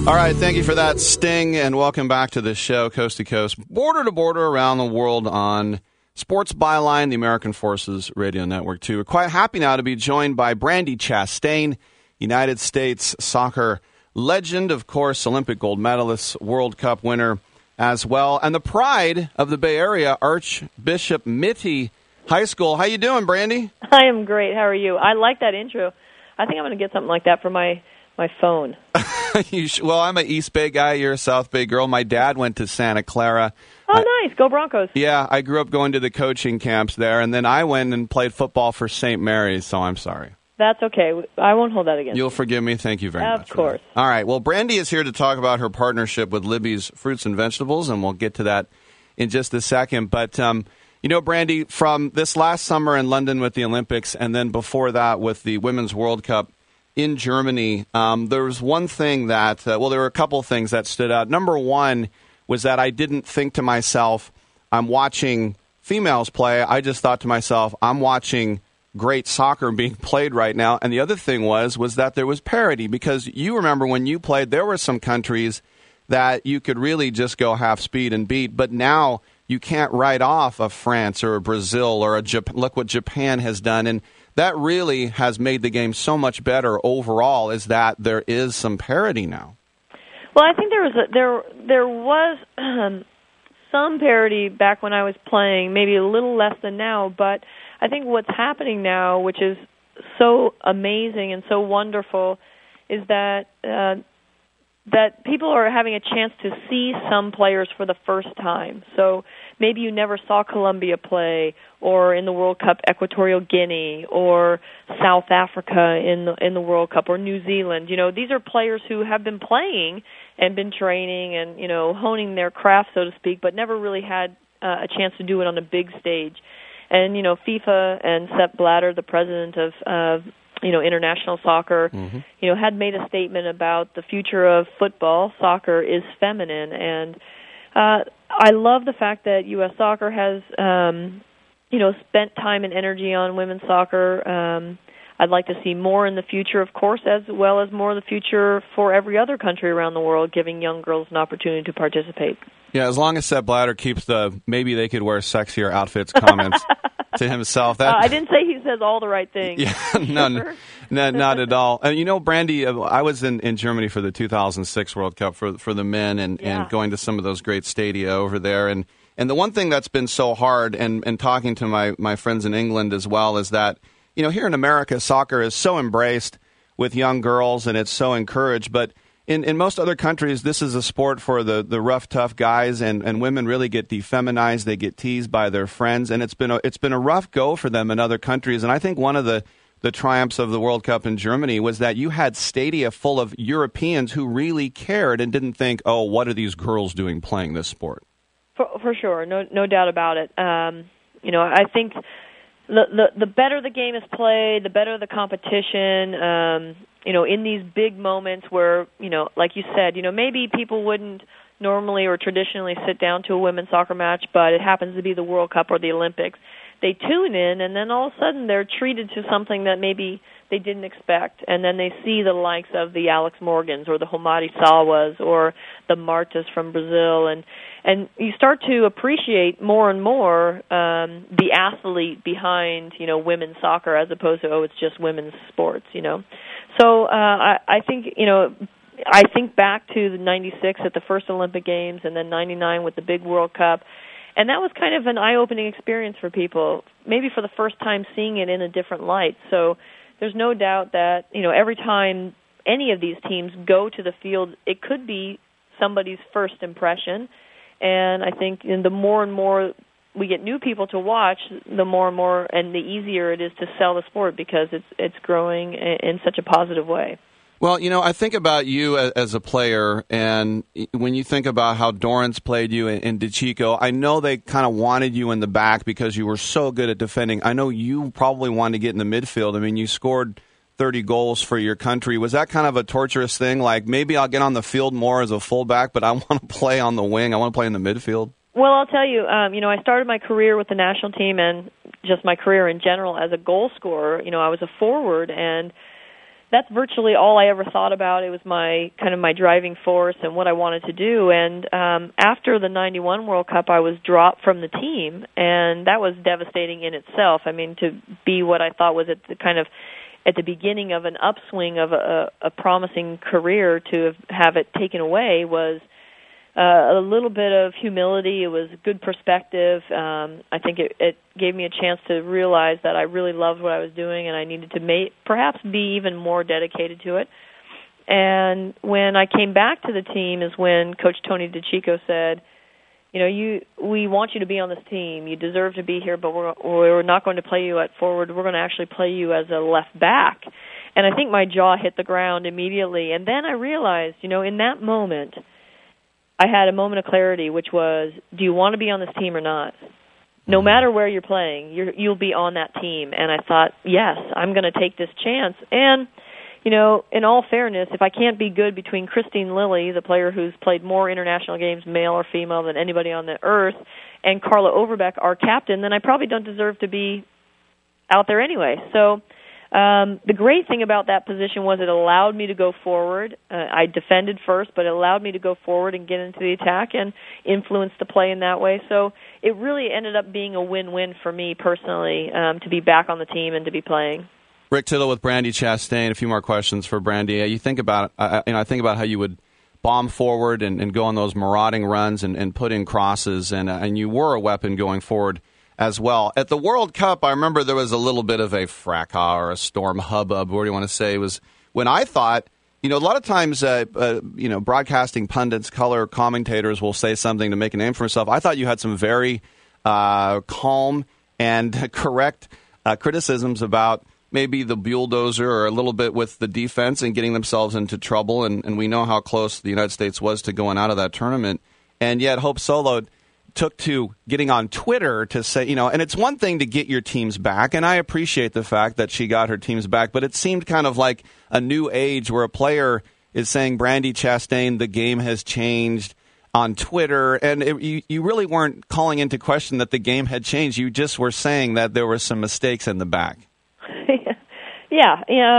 All right, thank you for that, Sting, and welcome back to the show, Coast to Coast, border to border around the world on Sports Byline, the American Forces Radio Network, too. We're quite happy now to be joined by Brandi Chastain, United States soccer legend, of course, Olympic gold medalist, World Cup winner as well, and the pride of the Bay Area, Archbishop Mitty High School. How you doing, Brandi? I am great. How are you? I like that intro. I think I'm going to get something like that for my phone. Well, I'm an East Bay guy. You're a South Bay girl. My dad went to Santa Clara. Oh, nice. Go Broncos. Yeah, I grew up going to the coaching camps there, and then I went and played football for St. Mary's, so I'm sorry. That's okay. I won't hold that against you. You'll forgive me. Thank you very much. Of course. All right. Well, Brandi is here to talk about her partnership with Libby's Fruits and Vegetables, and we'll get to that in just a second. But, you know, Brandi, from this last summer in London with the Olympics, and then before that with the Women's World Cup in Germany, there was one thing that, there were a couple of things that stood out. Number one was that I didn't think to myself, I'm watching females play. I just thought to myself, I'm watching great soccer being played right now. And the other thing was that there was parity, because you remember when you played, there were some countries that you could really just go half speed and beat. But now you can't write off a France or a Brazil or look what Japan has done. And that really has made the game so much better overall, is that there is some parity now. Well, I think there was some parity back when I was playing, maybe a little less than now, but I think what's happening now, which is so amazing and so wonderful, is that that people are having a chance to see some players for the first time. So maybe you never saw Colombia play, or in the World Cup, Equatorial Guinea, or South Africa in the World Cup, or New Zealand. You know, these are players who have been playing and been training and, you know, honing their craft, so to speak, but never really had a chance to do it on a big stage. And, you know, FIFA and Sepp Blatter, the president of international soccer, you know, had made a statement about the future of football. Soccer is feminine, and I love the fact that U.S. Soccer has, spent time and energy on women's soccer. I'd like to see more in the future, of course, as well as more in the future for every other country around the world, giving young girls an opportunity to participate. Yeah, as long as Sepp Blatter keeps the maybe they could wear sexier outfits comments to himself. I didn't say he says all the right things. Yeah, no, not at all. You know, Brandi, I was in Germany for the 2006 World Cup for the men, and going to some of those great stadia over there. And the one thing that's been so hard, and talking to my friends in England as well, is that, you know, here in America, soccer is so embraced with young girls, and it's so encouraged. But in most other countries, this is a sport for the rough, tough guys, and women really get defeminized. They get teased by their friends, and it's been a rough go for them in other countries. And I think one of the triumphs of the World Cup in Germany was that you had stadia full of Europeans who really cared and didn't think, oh, what are these girls doing playing this sport? For sure, no doubt about it. I think the better the game is played, the better the competition. In these big moments where, like you said, maybe people wouldn't normally or traditionally sit down to a women's soccer match, but it happens to be the World Cup or the Olympics. They tune in, and then all of a sudden they're treated to something that maybe they didn't expect, and then they see the likes of the Alex Morgans or the Homari Salwas or the Martas from Brazil, and you start to appreciate more and more the athlete behind, women's soccer, as opposed to, it's just women's sports, So I think back to the 96 at the first Olympic Games, and then 99 with the big World Cup. And that was kind of an eye-opening experience for people, maybe for the first time seeing it in a different light. So there's no doubt that, every time any of these teams go to the field, it could be somebody's first impression. And I think the more and more we get new people to watch, the more and more and the easier it is to sell the sport, because it's growing in such a positive way. Well, I think about you as a player, and when you think about how Dorrance played you in DeChico, I know they kind of wanted you in the back because you were so good at defending. I know you probably wanted to get in the midfield. I mean, you scored 30 goals for your country. Was that kind of a torturous thing? Like, maybe I'll get on the field more as a fullback, but I want to play on the wing. I want to play in the midfield. Well, I'll tell you, I started my career with the national team and just my career in general as a goal scorer. I was a forward, and that's virtually all I ever thought about. It was my driving force and what I wanted to do. And after the 91 World Cup, I was dropped from the team, and that was devastating in itself. I mean, to be what I thought was at the beginning of an upswing of a promising career, to have it taken away was a little bit of humility. It was good perspective. I think it gave me a chance to realize that I really loved what I was doing, and I needed to perhaps be even more dedicated to it. And when I came back to the team is when Coach Tony DiCicco said, we want you to be on this team. You deserve to be here, but we're not going to play you at forward. We're going to actually play you as a left back. And I think my jaw hit the ground immediately. And then I realized, in that moment, I had a moment of clarity, which was, do you want to be on this team or not? No matter where you're playing, you'll be on that team. And I thought, yes, I'm going to take this chance. And, in all fairness, if I can't be good between Christine Lilly, the player who's played more international games, male or female, than anybody on the earth, and Carla Overbeck, our captain, then I probably don't deserve to be out there anyway. So the great thing about that position was it allowed me to go forward. I defended first, but it allowed me to go forward and get into the attack and influence the play in that way. So it really ended up being a win-win for me personally, to be back on the team and to be playing. Rick Tittle with Brandi Chastain. A few more questions for Brandi. You think about, I think about how you would bomb forward and go on those marauding runs and put in crosses, and you were a weapon going forward as well. At the World Cup, I remember there was a little bit of a fracas or a storm hubbub, what do you want to say? It was when I thought, a lot of times, broadcasting pundits, color commentators will say something to make a name for himself. I thought you had some very calm and correct criticisms about maybe the bulldozer or a little bit with the defense and getting themselves into trouble. And we know how close the United States was to going out of that tournament. And yet Hope Solo took to getting on Twitter to say, and it's one thing to get your teams back, and I appreciate the fact that she got her teams back, but it seemed kind of like a new age where a player is saying, Brandi Chastain, the game has changed on Twitter, and you really weren't calling into question that the game had changed. You just were saying that there were some mistakes in the back. Yeah.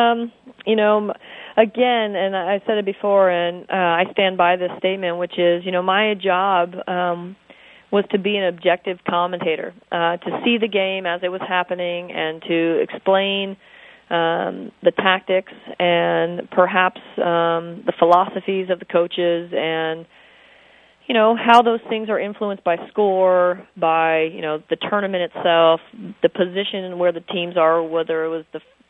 Again, and I said it before, and I stand by this statement, which is, my job was to be an objective commentator, to see the game as it was happening and to explain the tactics and perhaps the philosophies of the coaches and, how those things are influenced by score, by, the tournament itself, the position where the teams are, whether it was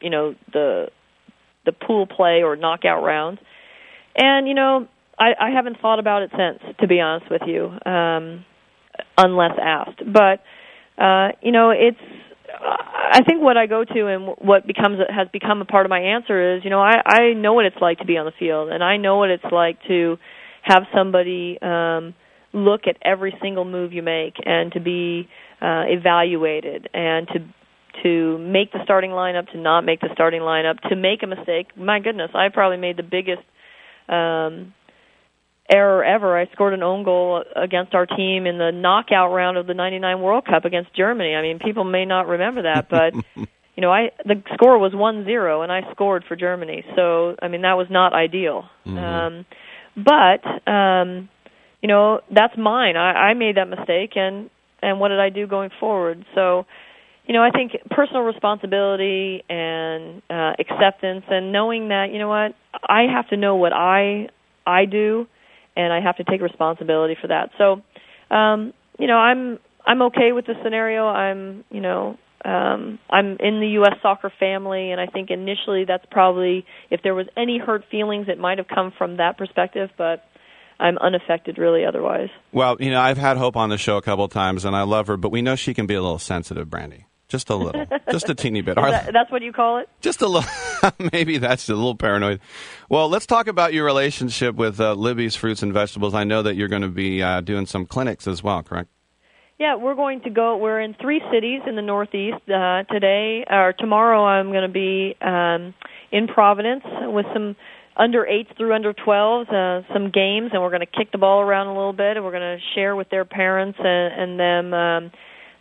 the pool play or knockout rounds. And, I haven't thought about it since, to be honest with you, unless asked. But, it's, I think what I go to and what has become a part of my answer is, I know what it's like to be on the field, and I know what it's like to have somebody look at every single move you make and to be evaluated and to make the starting lineup, to not make the starting lineup, to make a mistake. My goodness, I probably made the biggest error ever. I scored an own goal against our team in the knockout round of the 99 World Cup against Germany. I mean, people may not remember that, but the score was 1-0 and I scored for Germany. So, I mean, that was not ideal. Mm-hmm. That's mine. I made that mistake, and what did I do going forward? So, I think personal responsibility and acceptance and knowing that, I have to know what I do, and I have to take responsibility for that. So, I'm okay with the scenario. I'm in the U.S. soccer family, and I think initially that's probably, if there was any hurt feelings, it might have come from that perspective, but I'm unaffected really otherwise. Well, I've had Hope on the show a couple of times, and I love her, but we know she can be a little sensitive, Brandi. Just a little. Just a teeny bit. That's what you call it? Just a little. Maybe that's a little paranoid. Well, let's talk about your relationship with Libby's Fruits and Vegetables. I know that you're going to be doing some clinics as well, correct? Yeah, we're going to go. We're in 3 cities in the Northeast today. Or tomorrow I'm going to be in Providence with some under 8s through under 12s, some games, and we're going to kick the ball around a little bit, and we're going to share with their parents and them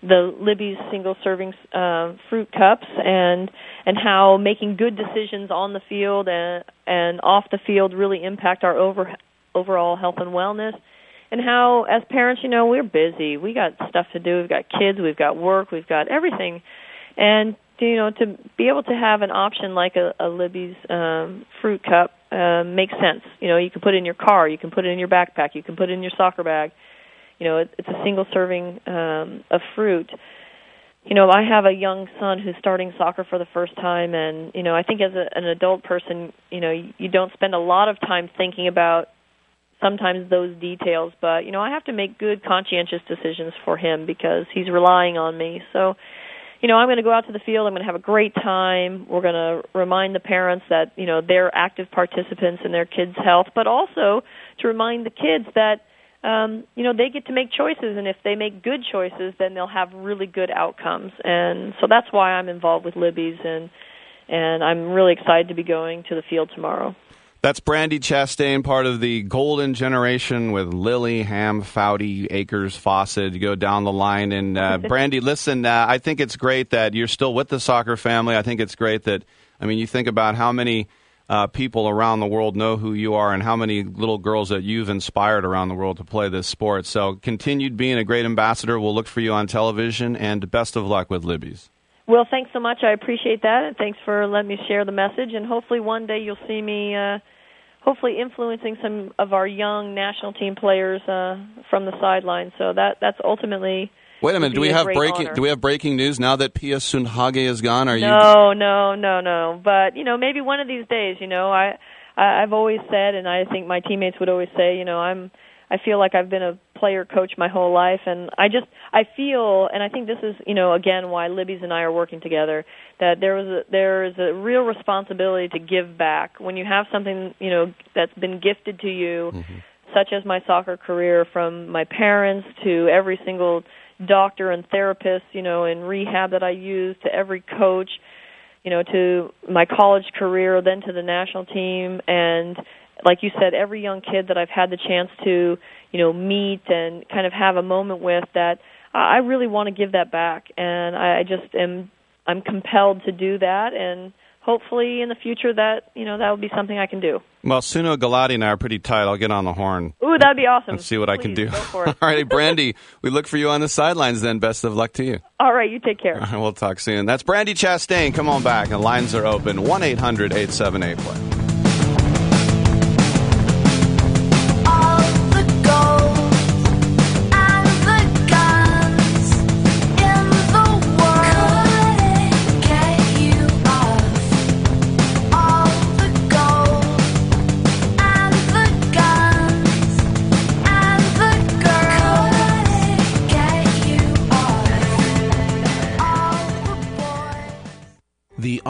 the Libby's single serving fruit cups, and how making good decisions on the field and off the field really impact our overall health and wellness. And how, as parents, we're busy. We got stuff to do. We've got kids. We've got work. We've got everything. And to be able to have an option like a Libby's fruit cup makes sense. You can put it in your car. You can put it in your backpack. You can put it in your soccer bag. It's a single serving of fruit. I have a young son who's starting soccer for the first time, and I think as an adult person, you don't spend a lot of time thinking about sometimes those details, but I have to make good, conscientious decisions for him because he's relying on me. So, I'm going to go out to the field. I'm going to have a great time. We're going to remind the parents that they're active participants in their kids' health, but also to remind the kids that they get to make choices, and if they make good choices, then they'll have really good outcomes. And so that's why I'm involved with Libby's, and I'm really excited to be going to the field tomorrow. That's Brandi Chastain, part of the golden generation with Lily, Ham, Foudy, Akers, Fawcett. You go down the line. And Brandi, listen, I think it's great that you're still with the soccer family. I think it's great that, you think about how many people around the world know who you are and how many little girls that you've inspired around the world to play this sport. So continued being a great ambassador. We'll look for you on television, and best of luck with Libby's. Well, thanks so much. I appreciate that, and thanks for letting me share the message. And hopefully one day you'll see me hopefully influencing some of our young national team players from the sidelines. So that's ultimately. Wait a minute. Do we have breaking news now that Pia Sundhage is gone? No. But maybe one of these days. I've always said, and I think my teammates would always say, I feel like I've been a player coach my whole life, and I feel, and I think this is again why Libby's and I are working together, that there is a real responsibility to give back when you have something that's been gifted to you, such as my soccer career, from my parents to every single doctor and therapist in rehab that I used, to every coach, to my college career, then to the national team, and like you said, every young kid that I've had the chance to, meet and kind of have a moment with, that I really want to give that back, and I'm compelled to do that, and hopefully in the future that will be something I can do. Well, Suno Galati and I are pretty tight. I'll get on the horn. Ooh, that'd be awesome. And see what I can do. Go for it. All right, Brandi, we look for you on the sidelines then. Best of luck to you. All right, you take care. All right, we'll talk soon. That's Brandi Chastain. Come on back. The lines are open. 1-800-878-PLAY. The